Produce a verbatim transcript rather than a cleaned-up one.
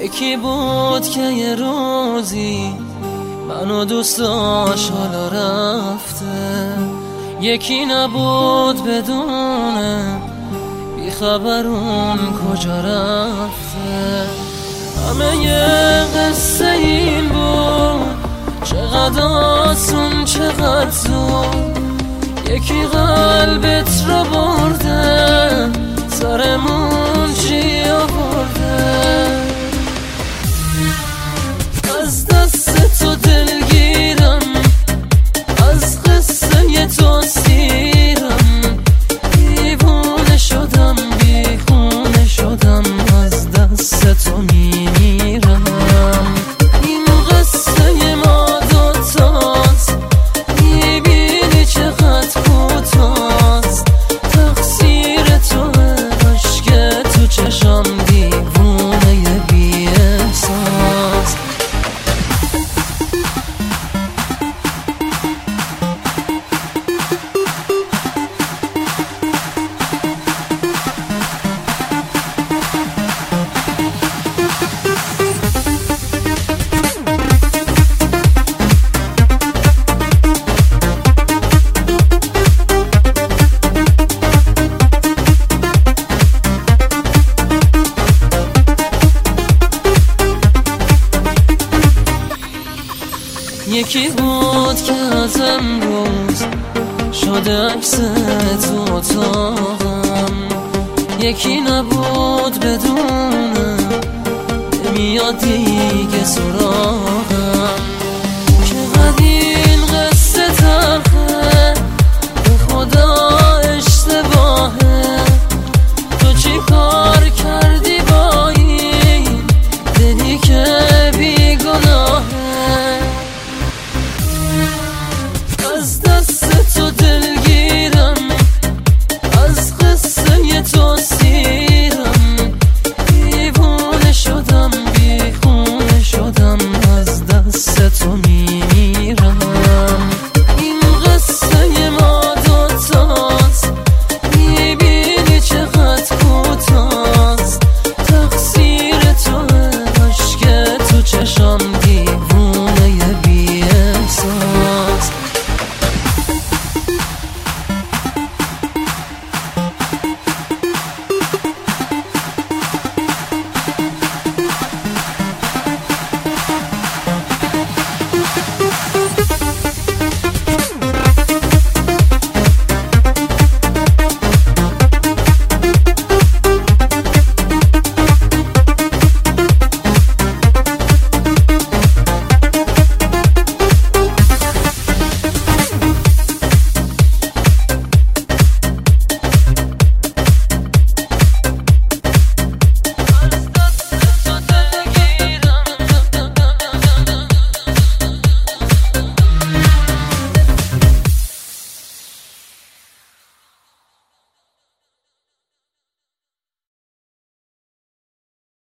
یکی بود که یه روزی منو دوست داشت حالا رفته، یکی نبود بدونه بی خبر اون کجا رفته. همه یه قصه این بود، چقدر آسون چقدر زود، یکی قلبت رو برده سرمون چی آورده. از دست تو دلگیرم، از قصه تو سیرم، دیوونه شدم بیخونه شدم، از دست تو میمیرم. این قصه ما دوتاست، میبینی چقدر کوتاست، تقصیر توه عشق تو چشم دیوونه بی احساس. یکی بود که از امروز شده عکس تو اتاقم، یکی نبود بدونه نمیاد دیگه سراغم.